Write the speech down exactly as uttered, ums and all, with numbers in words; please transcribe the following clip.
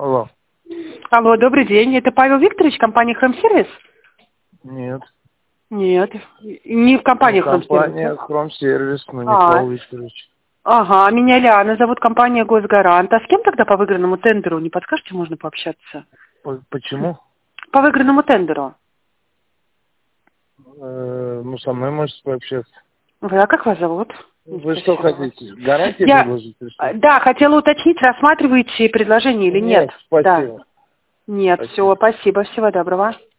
Алло. Алло, добрый день. Это Павел Викторович, компания Хромсервис? Нет. Нет. Не в компании Ну, Хромсервис. компания Хромсервис, но не А. Павел Викторович. Ага, меня Лиана зовут, компания Госгарант. А с кем тогда по выигранному тендеру? Не подскажете, можно пообщаться? По- Почему? По выигранному тендеру. Э, ну, со мной можете пообщаться. Вы, а как вас зовут? Вы Спасибо. что хотите? Гарантии Я, предложить? или что? да, хотела уточнить, рассматриваете предложение или нет? Нет, спасибо. Да. Нет, Спасибо. все, спасибо, всего доброго.